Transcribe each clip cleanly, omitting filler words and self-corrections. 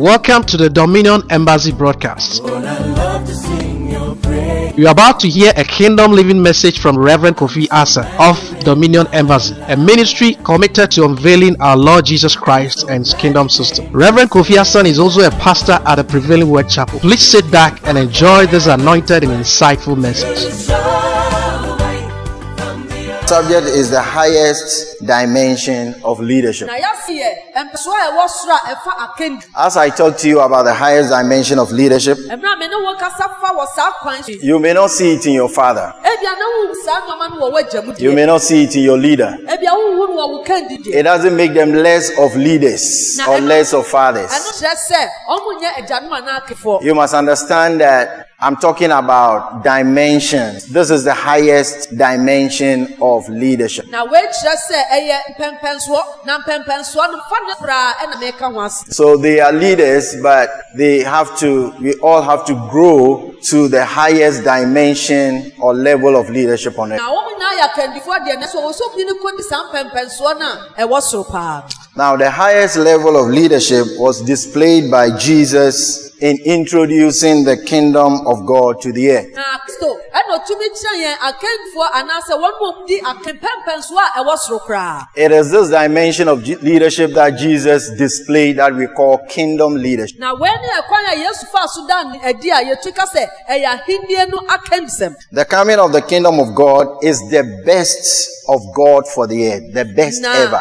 Welcome to the Dominion Embassy broadcast. You are about to hear a kingdom living message from Reverend Kofi Asa of Dominion Embassy, a ministry committed to unveiling our Lord Jesus Christ and His kingdom system. Reverend Kofi Asa is also a pastor at the Prevailing Word Chapel. Please sit back and enjoy this anointed and insightful message. Subject is the highest dimension of leadership. As I talk to you about the highest dimension of leadership, you may not see it in your father. You may not see it in your leader. It doesn't make them less of leaders or less of fathers. You must understand that I'm talking about dimensions. This is the highest dimension of leadership. So they are leaders, but we all have to grow to the highest dimension or level of leadership on it. Now, the highest level of leadership was displayed by Jesus in introducing the kingdom of God to the earth. It is this dimension of leadership that Jesus displayed that we call kingdom leadership. The coming of the kingdom of God is the best of God for the earth, the best ever.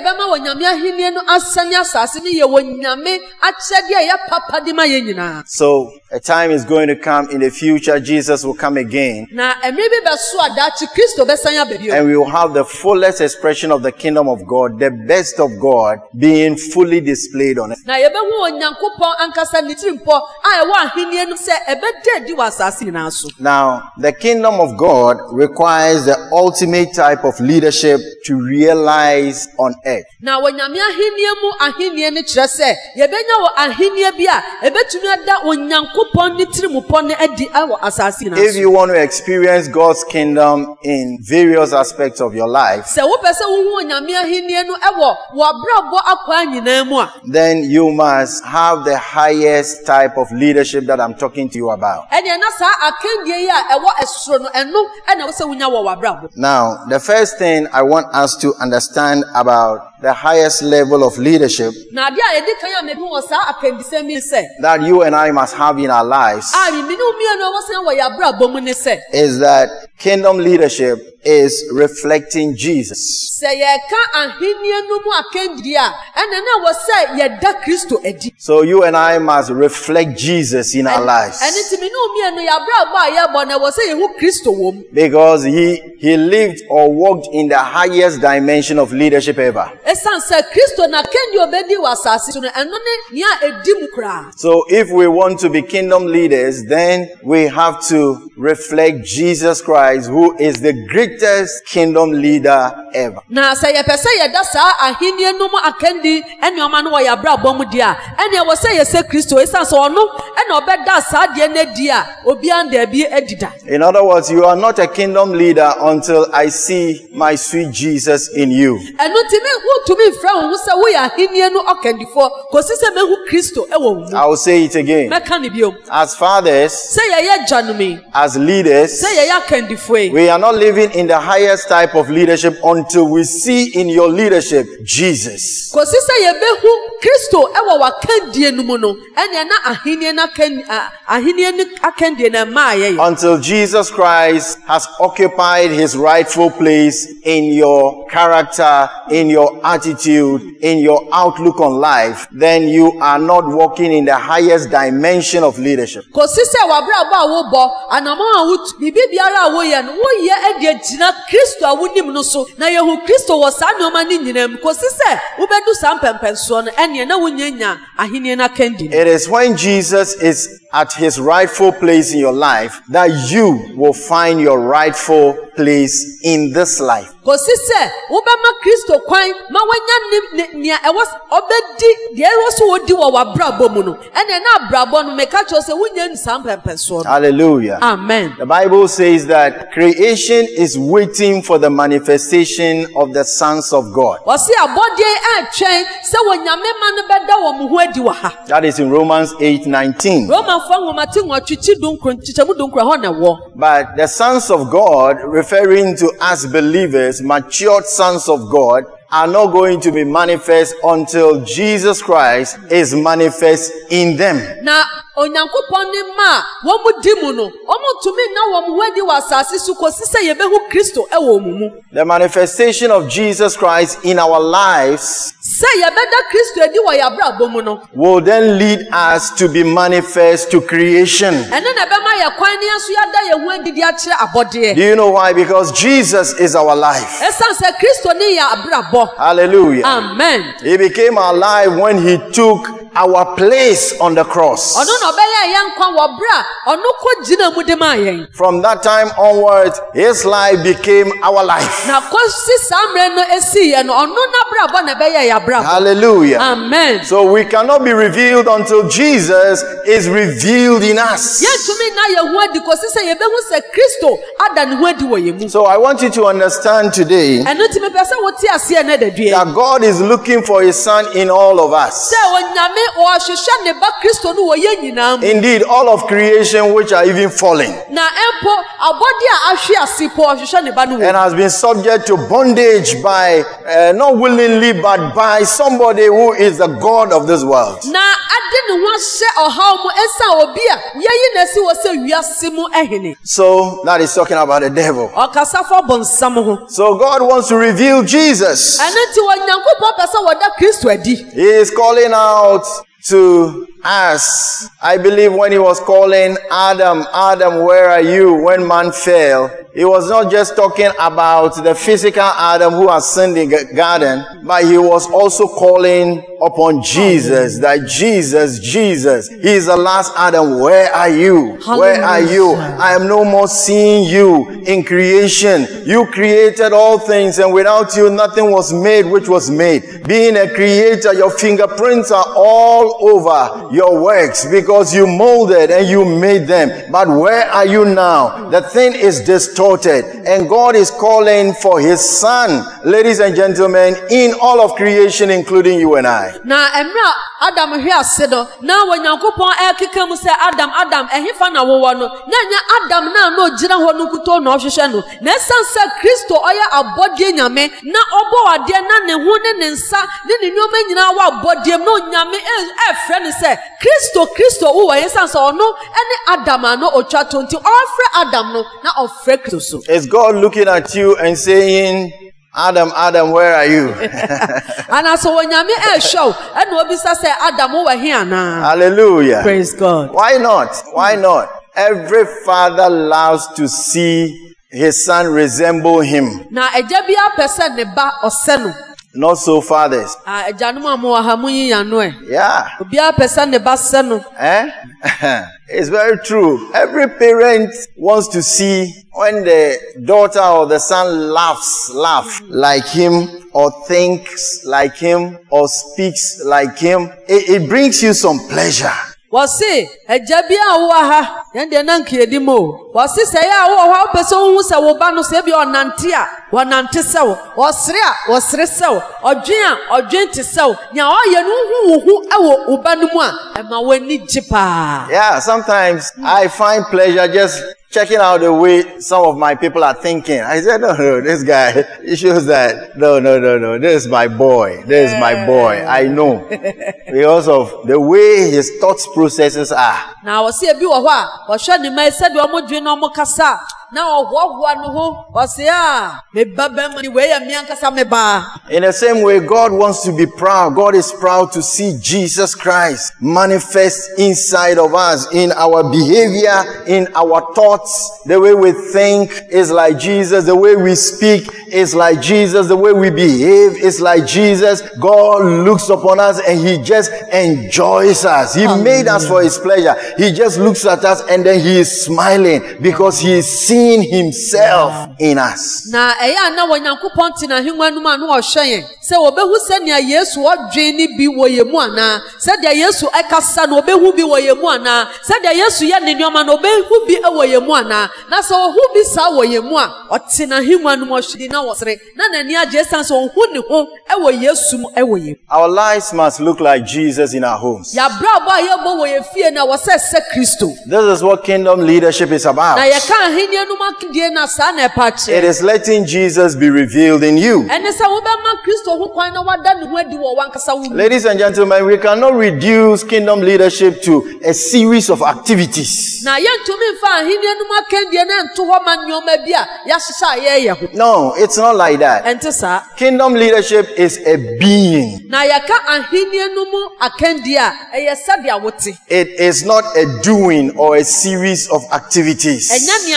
So a time is going to come in the future, Jesus will come again, and we will have the fullest expression of the kingdom of God, the best of God being fully displayed on it. Now, the kingdom of God requires the ultimate type of leadership to realize on earth. If you want to experience God's kingdom in various aspects of your life, then you must have the highest type of leadership that I'm talking to you about. Now, the first thing I want us to understand about the highest level of leadership that you and I must have in our lives is that kingdom leadership is reflecting Jesus. So you and I must reflect Jesus in our lives, because he lived or walked in the highest dimension of leadership ever. So if we want to be kingdom leaders, then we have to reflect Jesus Christ, who is the greatest kingdom leader ever. In other words, you are not a kingdom leader until I see my sweet Jesus in you. I will say it again. As fathers, as leaders, we are not living in the highest type of leadership until we see in your leadership Jesus. Until Jesus Christ has occupied his rightful place in your character, in your attitude, in your outlook on life, then you are not walking in the highest dimension of leadership. It is when Jesus is at his rightful place in your life, that you will find your rightful place in this life. Kosise ubama Kristo kwan ma wanya nia ewo obedi de ewo so wodi wo wabrabo mu no ene na abrabo no meka cho se wunya nsam pempeso. Hallelujah. Amen. The Bible says that creation is waiting for the manifestation of the sons of God. Wasi abode atwen se wonyame ma no beda wo mu ho adi wa ha. That is in Romans 8:19. Roman fa ngomati nwatwichi dunkro chichemu dunkro ho na wo. But the sons of God, referring to us believers, matured sons of God, are not going to be manifest until Jesus Christ is manifest in them. Na onyankopon ni ma wo mu di mu no omo tumi na wo mu hwadi wa asase su kosise yebehu Kristo e wo mu. The manifestation of Jesus Christ in our lives Se yebeda Kristo edi wo yabrabo mu no will then lead us to be manifest to creation. Ene na be ma ye kwan ni aso yada ye hu adidi a kire abode. Do you know why? Because Jesus is our life. Esan se Kristo ni ya abrabo. Hallelujah. Amen. He became alive when he took our place on the cross. From that time onwards, his life became our life. Hallelujah. Amen. So we cannot be revealed until Jesus is revealed in us. So I want you to understand today that God is looking for his son in all of us. Indeed, all of creation which are even fallen and has been subject to bondage by not willingly but by somebody who is the God of this world. So that is talking about the devil. So God wants to reveal Jesus. He is calling out to us. I believe when he was calling Adam, Adam, where are you? When man fell, he was not just talking about the physical Adam who has sinned in the garden, but he was also calling upon Jesus, that Jesus, he is the last Adam. Where are you? Where are you? I am no more seeing you in creation. You created all things, and without you nothing was made which was made. Being a creator, your fingerprints are all over your works because you molded and you made them. But where are you now? The thing is distorted, and God is calling for his son, ladies and gentlemen, in all of creation, including you and I. Na emra Adam hwe asedo na wanyankopon ekekam se Adam ehifa na wowo no na nya Adam na no gira ho no kuto na ohwehwe no na sansa Kristo oya abodie nyame na obo wade na ne ho ne nsa ne nyoma nyina wa abodie no nyame efre ne se Kristo wo yen sansa ono ene Adam no otwa 20 ofre Adam no na ofre Kristo so. Is God looking at you and saying, Adam, where are you? Hallelujah. Praise God. Why not? Why not? Every father loves to see his son resemble him. Not so fathers. Yeah. It's very true. Every parent wants to see when the daughter or the son laughs like him, or thinks like him, or speaks like him. It brings you some pleasure. Wasi ejabia wo ha yende na nkiedi mo wasi se ya wo ha peso hu se wo ba no se bi onante a wonante se wo osre se wo odwen te se wo nya o ye no hu ewo oba no mu a e ma wani jipa. Yeah, sometimes I find pleasure just checking out the way some of my people are thinking. I said, no, this guy, it shows that, no, this is my boy. This is my boy. I know. Because of the way his thought processes are. Now, I see a view of what was showing me said, you are more kasa. na ohoahoa no ho ose a me babam ni we ya mi ankasa me ba. In the same way, God wants to be proud. God is proud to see Jesus Christ manifest inside of us, in our behavior, in our thoughts. The way we think is like Jesus. The way we speak is like Jesus. The way we behave is like Jesus. God looks upon us and he just enjoys us. He made us for his pleasure. He just looks at us and then he is smiling because he is seeing himself in us. Na eya na wanyankopon ti na hwenwa numa no ohwen se obehu se ne Yesu odwen ni bi wo yemu ana se de Yesu ekasa na obehu bi wo yemu ana se de Yesu ye ne nyoma na obehu bi e wo yemu ana na se ohu bi sa wo yemu a oti na hwenwa numa ohwen na wosere na nani age san so ohu ne ho e wo Yesu mu e wo yemu. Our lives must look like Jesus in our homes. Ya brabo aye bo wo ye fie na wose se Kristo. This is what kingdom leadership is about. Na ye kan henie numa kidie na sa na epache. It is letting Jesus be revealed in you. Ladies and gentlemen, we cannot reduce kingdom leadership to a series of activities. No, it's not like that. Kingdom leadership is a being. It is not a doing or a series of activities.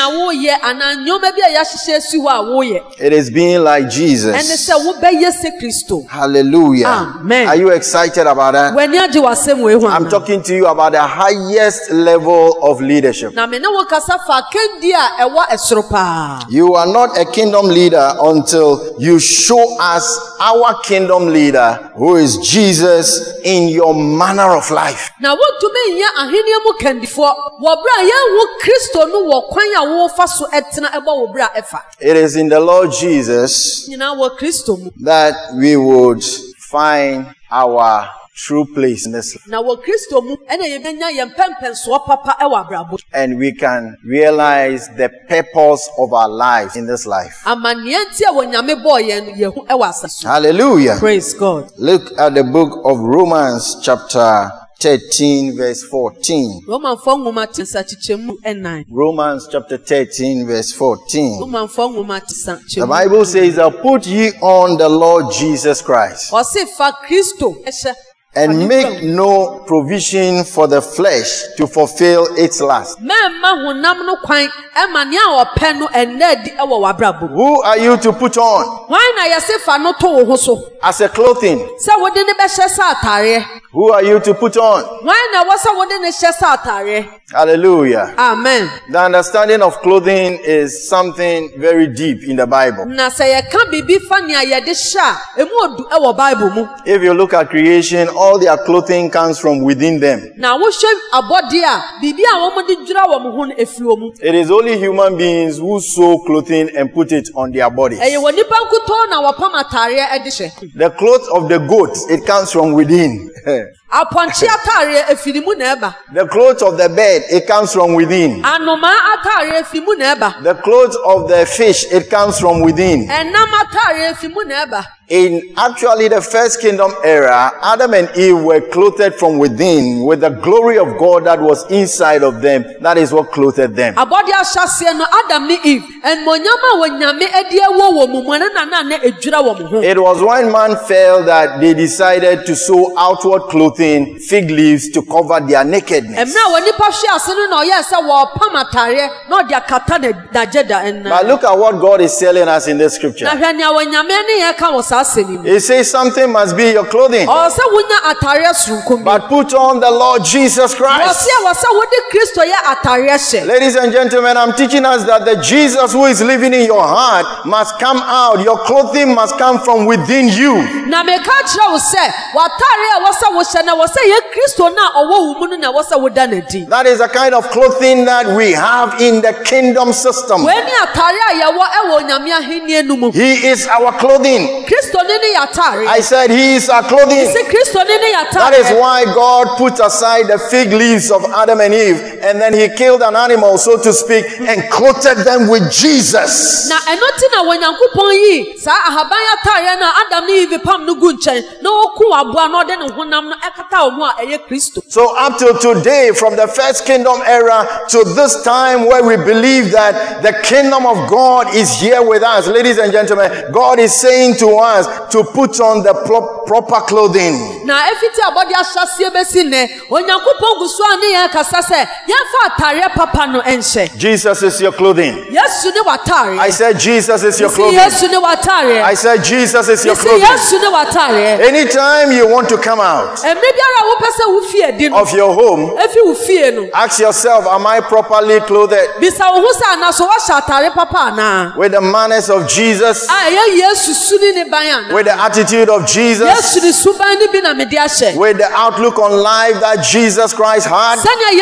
It is being like Jesus. Hallelujah. Amen. Are you excited about that? I'm talking to you about the highest level of leadership. You are not a kingdom leader until you show us our kingdom leader, who is Jesus, in your manner of life. It is in the Lord Jesus that we would find our true place in this life. And we can realize the purpose of our lives in this life. Hallelujah. Praise God. Look at the book of Romans chapter 13 verse 14. Romans chapter 13 verse 14. The Bible says, put ye on the Lord Jesus Christ, and make no provision for the flesh to fulfill its lust. Who are you to put on? As a clothing. Who are you to put on? Hallelujah. Amen. The understanding of clothing is something very deep in the Bible. If you look at creation, all their clothing comes from within them. It is only human beings who sew clothing and put it on their bodies. The clothes of the goat, it comes from within. The clothes of the bird, it comes from within. The clothes of the fish, it comes from within. In actually the first kingdom era, Adam and Eve were clothed from within with the glory of God that was inside of them. That is what clothed them. It was when man fell that they decided to sew outward clothing, fig leaves, to cover their nakedness. But look at what God is telling us in this scripture. It says something must be your clothing, but put on the Lord Jesus Christ. Ladies and gentlemen, I'm teaching us that the Jesus who is living in your heart must come out. Your clothing must come from within you. That is the kind of clothing that we have in the kingdom system. He is our clothing. I said he is our clothing. That is why God put aside the fig leaves of Adam and Eve, and then he killed an animal, so to speak, and clothed them with Jesus. So up till today, from the first kingdom era to this time where we believe that the kingdom of God is here with us, ladies and gentlemen, God is saying to us to put on the proper clothing. Jesus is your clothing. I said Jesus is your clothing. I said Jesus is your clothing. Anytime you want to come out of your home, ask yourself, am I properly clothed with the manners of Jesus, with the attitude of Jesus, with the outlook on life that Jesus Christ had?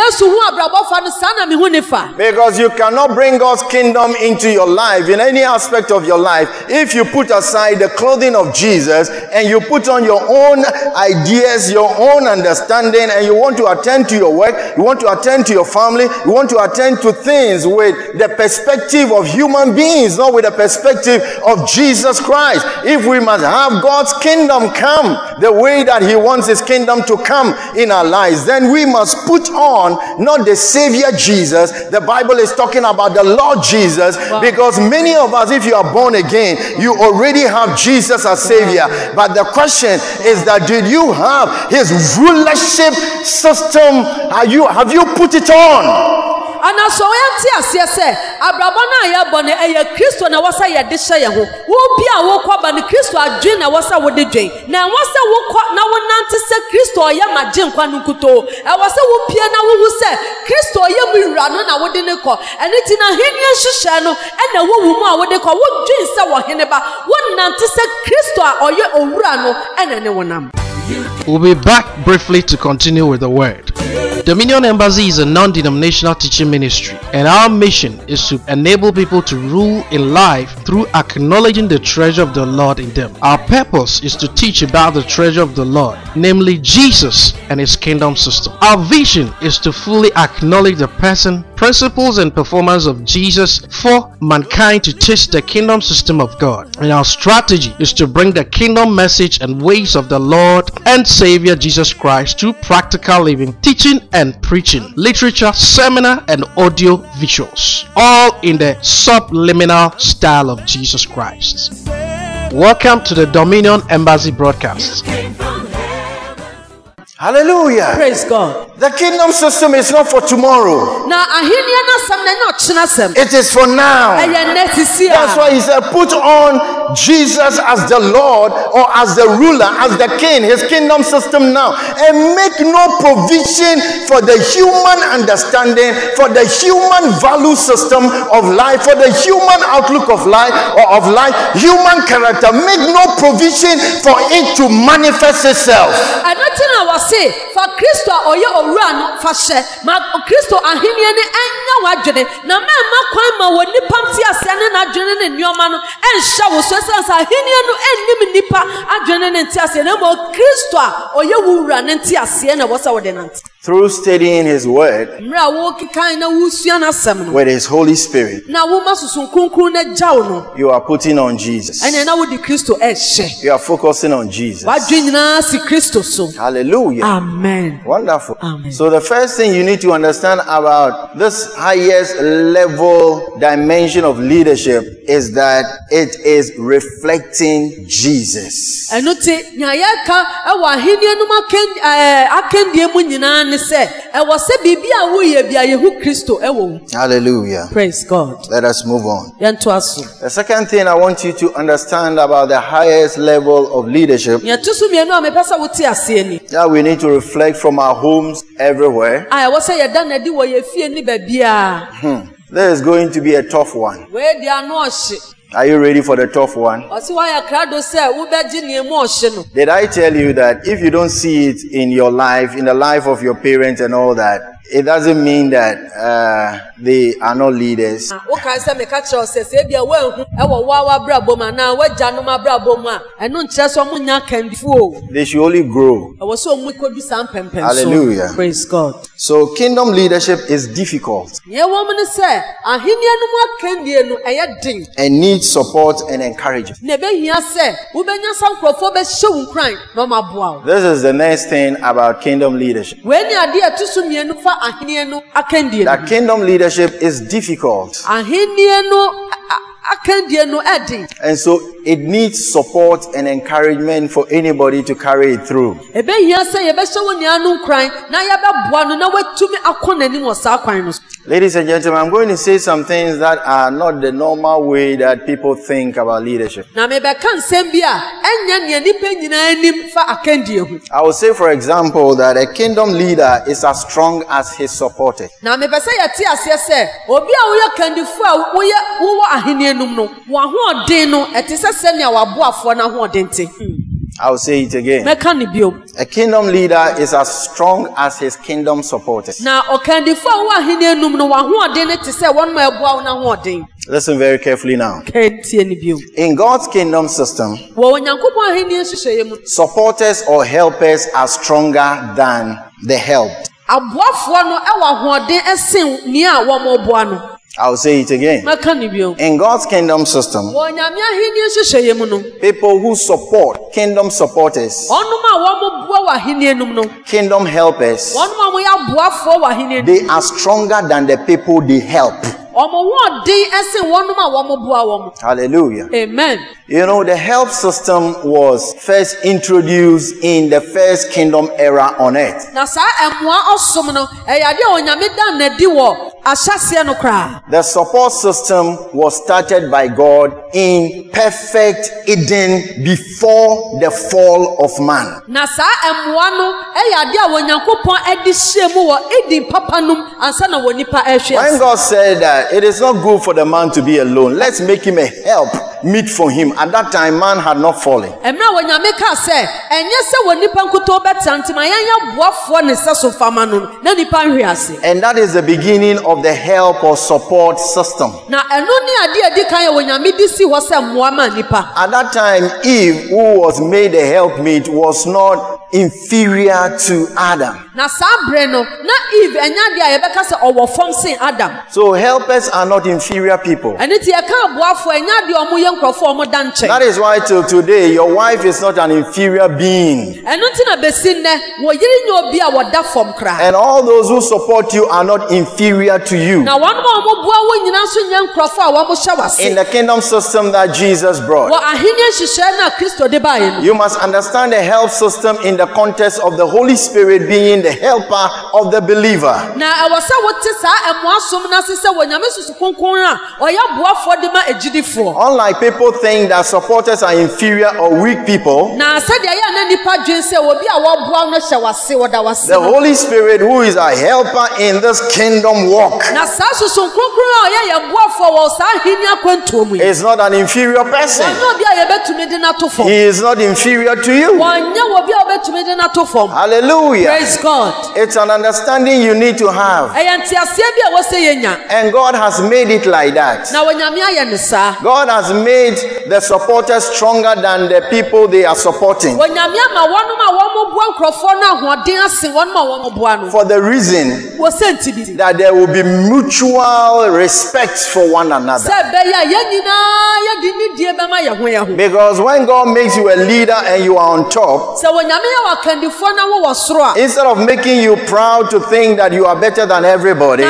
Because you cannot bring God's kingdom into your life, in any aspect of your life, if you put aside the clothing of Jesus and you put on your own ideas, your own understanding, and you want to attend to your work, you want to attend to your family, you want to attend to things with the perspective of human beings, not with the perspective of Jesus Christ. If we must have God's kingdom come the way that he wants his kingdom to come in our lives, then we must put on not the Savior Jesus. The Bible is talking about the Lord Jesus. Wow. Because many of us, if you are born again, you already have Jesus as Savior. But the question is that, did you have his rulership system? Have you put it on? And so I say, Abrabona Yabone, a Christo, and I was a desire who be a walk up and Christo, a dream, I was a woody drain. Now, once I walk up, now one to say Christo, I am a Jim Quanukuto. I was a piano who said, Christo, I am we run on a wooden call, and it's in a hinian shano, and a woman would they call what dreams our Heneba, one to say Christo or your Urano, and anyone. We'll be back briefly to continue with the word. Dominion Embassy is a non-denominational teaching ministry, and our mission is to enable people to rule in life through acknowledging the treasure of the Lord in them. Our purpose is to teach about the treasure of the Lord, namely Jesus and his kingdom system. Our vision is to fully acknowledge the person, principles, and performance of Jesus for mankind to taste the kingdom system of God. And our strategy is to bring the kingdom message and ways of the Lord and Savior Jesus Christ to practical living, teaching and preaching, literature, seminar, and audio visuals, all in the subliminal style of Jesus Christ. Welcome to the Dominion Embassy broadcast. Hallelujah. Praise God. The kingdom system is not for tomorrow. It is for now. That's why he said, put on Jesus as the Lord, or as the ruler, as the king, his kingdom system now, and make no provision for the human understanding, for the human value system of life, for the human outlook of life, human character. Make no provision for it to manifest itself. For Christo or your run for share, Christo and Hinian and no adjunct. Now, Mamma when the Pampsia sending adjourning in your man and shower so as a Hinian and Nipa adjourning and Tiasia, no more Christo or you will run and Tiasia was our tenant. Through studying his word with his Holy Spirit, you are putting on Jesus. You are focusing on Jesus. Hallelujah. Amen. Wonderful. Amen. So the first thing you need to understand about this highest level dimension of leadership is that it is reflecting Jesus. Hallelujah. Praise God. Let us move on. The second thing I want you to understand about the highest level of leadership, that we need to reflect from our homes everywhere. There is going to be a tough one. Are you ready for the tough one? Did I tell you that if you don't see it in your life, in the life of your parents and all that, it doesn't mean that they are not leaders. They should only grow. Hallelujah. Praise God. So kingdom leadership is difficult and needs support and encouragement. This is the next thing about kingdom leadership. That kingdom leadership is difficult. And so it needs support and encouragement for anybody to carry it through. Ladies and gentlemen, I'm going to say some things that are not the normal way that people think about leadership. I will say, for example, that a kingdom leader is as strong as his supporters. I will say it again. A kingdom leader is as strong as his kingdom supporters. Listen very carefully now. In God's kingdom system, supporters or helpers are stronger than the helped. I'll say it again. In God's kingdom system, people who support, kingdom supporters, kingdom helpers, they are stronger than the people they help. Hallelujah. Amen. You know, the help system was first introduced in the first kingdom era on earth. The support system was started by God in perfect Eden before the fall of man. When God said that it is not good for the man to be alone, let's make him a help meet for him. At that time, man had not fallen. And that is the beginning of the help or support system. At that time, Eve, who was made a helpmeet, was not inferior to Adam. So helpers are not inferior people. That is why till today your wife is not an inferior being. And all those who support you are not inferior to you. In the kingdom system that Jesus brought, you must understand the help system in the context of the Holy Spirit being the helper of the believer. Unlike people think that supporters are inferior or weak people, the Holy Spirit, who is a helper in this kingdom walk, is not an inferior person. He is not inferior to you. Hallelujah. Praise God. It's an understanding you need to have. And God has made it like that. God has made the supporters stronger than the people they are supporting. For the reason that there will be mutual respect for one another. Because when God makes you a leader and you are on top, instead of making you proud to think that you are better than everybody,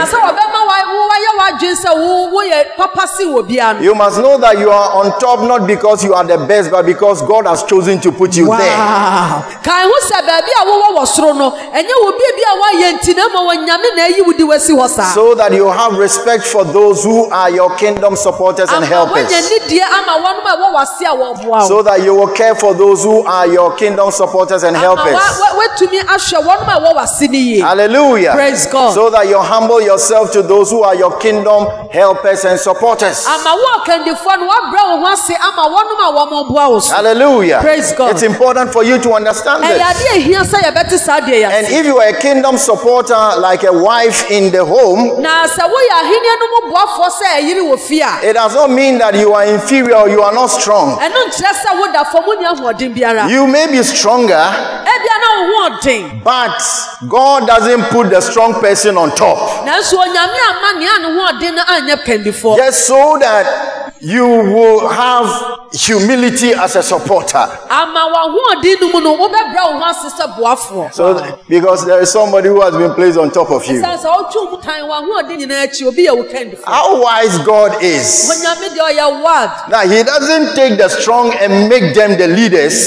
you must know that you are on top not because you are the best, but because God has chosen to put you there. So that you have respect for those who are your kingdom supporters and helpers. So that you will care for those who are your kingdom supporters and helpers. Hallelujah. Praise God. So that you humble yourself to those those who are your kingdom helpers and supporters. Hallelujah. Praise God. It's important for you to understand this. And if you are a kingdom supporter, like a wife in the home, it does not mean that you are inferior or you are not strong. You may be stronger, but God doesn't put the strong person on top. Just so that you will have humility as a supporter. So, because there is somebody who has been placed on top of you. How wise God is. Now, He doesn't take the strong and make them the leaders,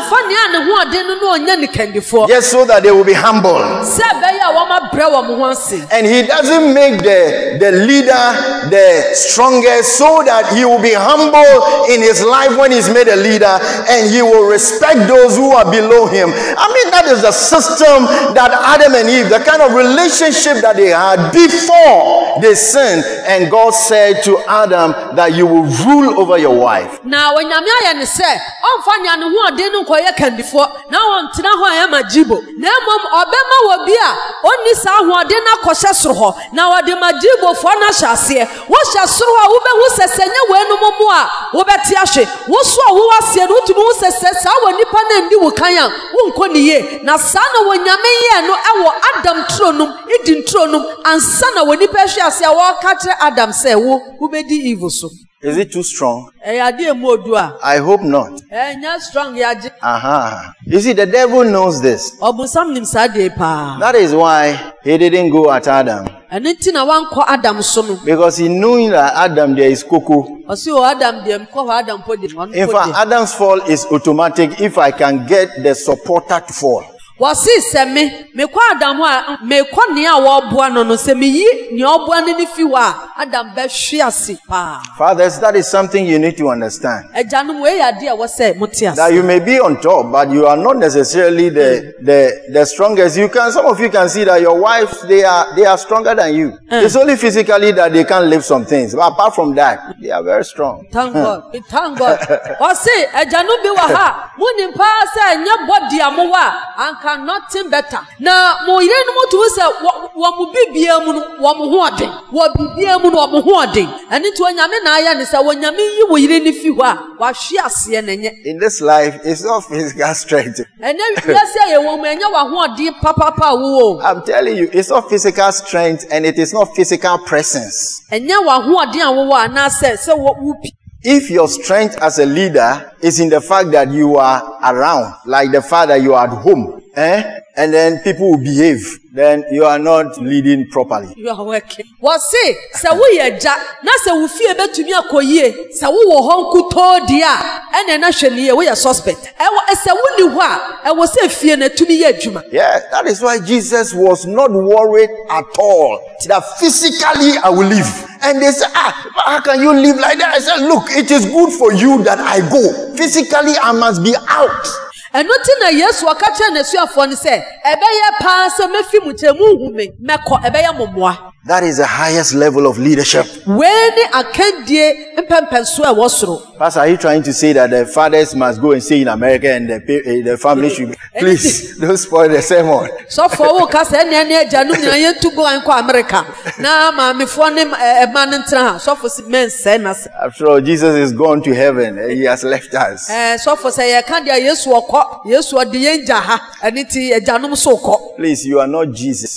just so that they will be humble. And He doesn't make the leader the strongest, so that he will be humble in his life when he's made a leader, and he will respect those who are below him. I mean, that is the system that Adam and Eve, the kind of relationship that they had before they sinned. And God said to Adam that you will rule over your wife. Now, when you say, Adam said, is it too strong? I hope not. You see, the devil knows this. That is why he didn't go at Adam. Because he knew that Adam there is cuckoo. In fact, Adam's fall is automatic if I can get the supporter to fall. Fathers, that is something you need to understand. That you may be on top, but you are not necessarily the strongest. Some of you can see that your wives, they are stronger than you. It's only physically that they can't lift some things. But apart from that, they are very strong. Thank God. Thank God. Nothing better. Now, in this life, it's not physical strength. I'm telling you, it's not physical strength, and it is not physical presence. If your strength as a leader is in the fact that you are around, like the fact that you are at home, and then people will behave, then you are not leading properly. You are working. What say? So we are na se we fear be to me akoye. So we wo honku to dia. And then actually we are suspect. E se we ni ho a, e wo se fear na to me ye adwuma. Yeah, that is why Jesus was not worried at all that physically I will live. And they say, how can you live like that? I said, look, it is good for you that I go. Physically, I must be out. And nothing na Yesu akache na suafo ni say, ebeye pa se mefi mutemu hume meko ebeye momwa. That is the highest level of leadership. Pastor, are you trying to say that the fathers must go and stay in America and the family should... Please, don't spoil the sermon. So for after all, Jesus is gone to heaven and he has left us. Please, you are not Jesus.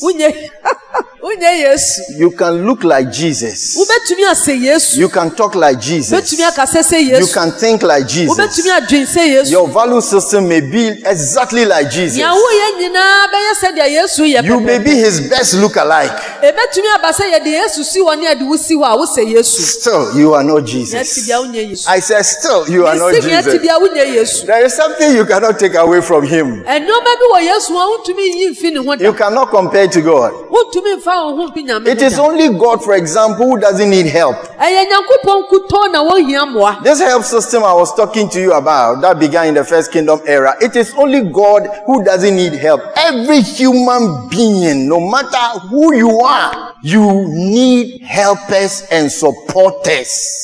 You can look like Jesus. You can talk like Jesus. You can think like Jesus. Your value system may be exactly like Jesus. You may be his best look-alike. Still, you are not Jesus. I said, still, you are not Jesus. There is something you cannot take away from him. You cannot compare to God. It is only God, for example, who doesn't need help. This help system I was talking to you about that began in the first kingdom era, it is only God who doesn't need help. Every human being, no matter who you are, you need helpers and supporters.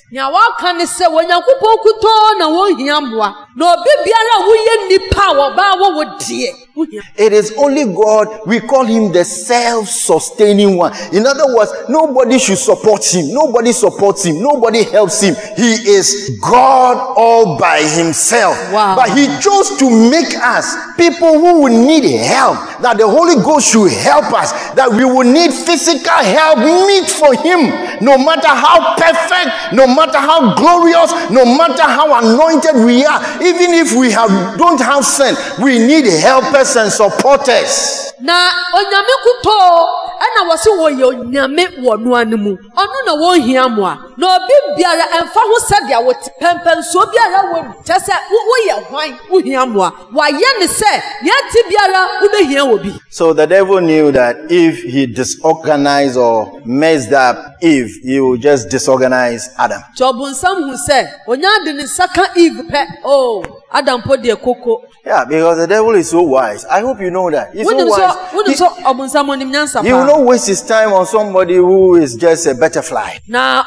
It is only God, we call him the self-sustaining one. In other words, nobody should support him. Nobody supports him. Nobody helps him. He is God all by himself. Wow. But he chose to make us people who would need help. That the Holy Ghost should help us. That we will need physical help meet for him. No matter how perfect, no matter how glorious, no matter how anointed we are. Even if we don't have sin, we need helpers and supporters. Na onyame kuto ena wose wo ye onyame wonu anemu onu na wo hia mo a na obi biara emfa ho sede wo pempen so biara wo tese wo ye hwan wo hia mo a wa ye ne se ye ti biara wo be hia wo bi. So the devil knew that if he disorganized or messed up Eve, he would just disorganize Adam. Chobun hu se onya de ne saka Eve pe oh Adam po de koko. Yeah, because the devil is so wise. I hope you know that. He's so wise. He will not waste his time on somebody who is just a butterfly. He knows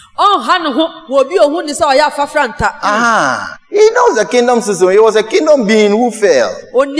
the kingdom system. He was a kingdom being who fell.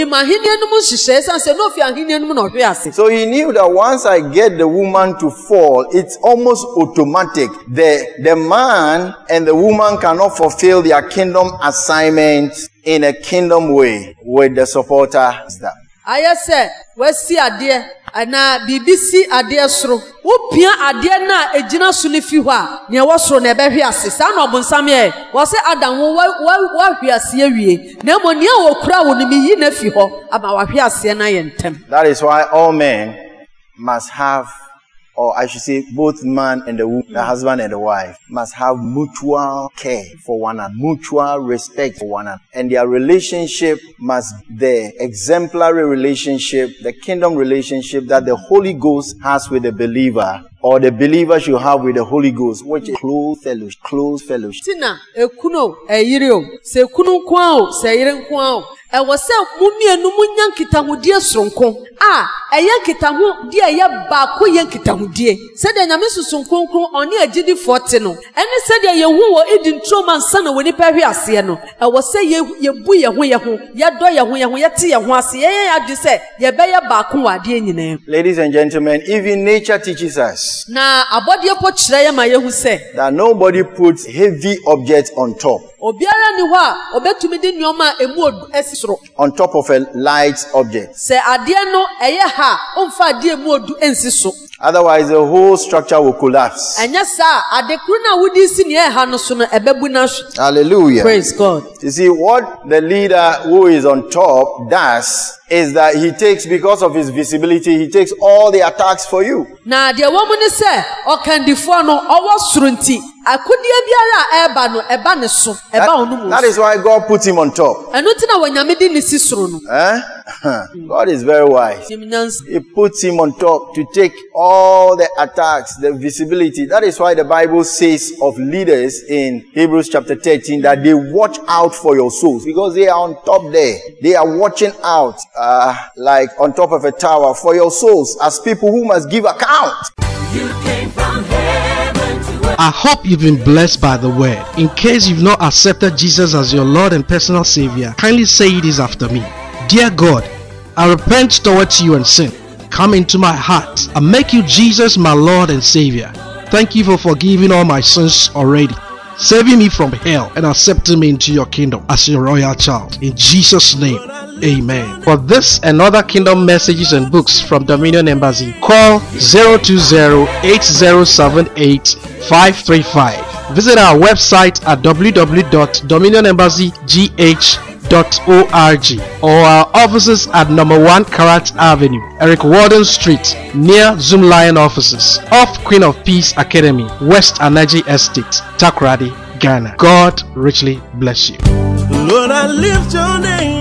So he knew that once I get the woman to fall, it's almost automatic. The man and the woman cannot fulfill their kingdom assignment in a kingdom way with the supporter stuff. I said, we see a ana BBC ade soro wo pia ade na ejina so ne fi ho a ne wo soro na ebe hwiase sa na obonsam ye wo se Adam wo hwiase awie na mo ne wo kura wo ne mi yi na fi ho ama wa hwiase na ye ntem. That is why all men must have, or I should say both man and the woman, the husband and the wife, must have mutual care for one another, mutual respect for one another. And their relationship must be the exemplary relationship, the kingdom relationship that the Holy Ghost has with the believer, or the believer should have with the Holy Ghost, which is close fellowship. Tina, ekuno, eyirio, se kunu kwao, se yiren kwao. Ewo se mumienu munyan kitahudie sronko. Eyan kitahudie ye baako yen kitahudie. Se de nyame susun kronkron oni agidi 40 no. Ene se de ye hu wo edin troma nsa na woni pa hwe ase no. Ewo se ye bu ye ho ye do ye ho ye te ye ho ase. Ye adu se ye be ye baako wade nyina. Ladies and gentlemen, even nature teaches us na abode po kire ye ma ye hu se that nobody puts heavy objects on top. Obiara ni ho a obetumi di nyoma emu odu esisoro on top of a light object. Se ade no eye ha omfa ade emu odu ensiso. Otherwise the whole structure will collapse. Enya sa ade kru na wudi si ne ha no so no ebebu na. Hallelujah. Praise God. You see, what the leader who is on top does is that he takes, because of his visibility, he takes all the attacks for you. Na de woman say o kan difo no owo soro nti akudie biara eba no eba ne so eba onu. That is why God put him on top. Eno ti na wanyame di ne si soro no. God is very wise. He puts him on top to take all the attacks, the visibility. That is why the Bible says of leaders in Hebrews chapter 13 that they watch out for your souls, because they are on top there. They are watching out like on top of a tower for your souls as people who must give account. You came from heaven to earth. I hope you've been blessed by the word. In case you've not accepted Jesus as your Lord and personal Savior, kindly say this after me. Dear God, I repent towards you and sin. Come into my heart and make you Jesus my Lord and Savior. Thank you for forgiving all my sins already, saving me from hell and accepting me into your kingdom as your royal child. In Jesus' name, amen. For this and other kingdom messages and books from Dominion Embassy, call 020-8078-535. Visit our website at www.dominionembassygh.org or our offices at number 1 Karat Avenue, Eric Warden Street, near Zoom Lion offices, off Queen of Peace Academy, West Anaji Estate, Takoradi, Ghana. God richly bless you. Lord, I lift your name.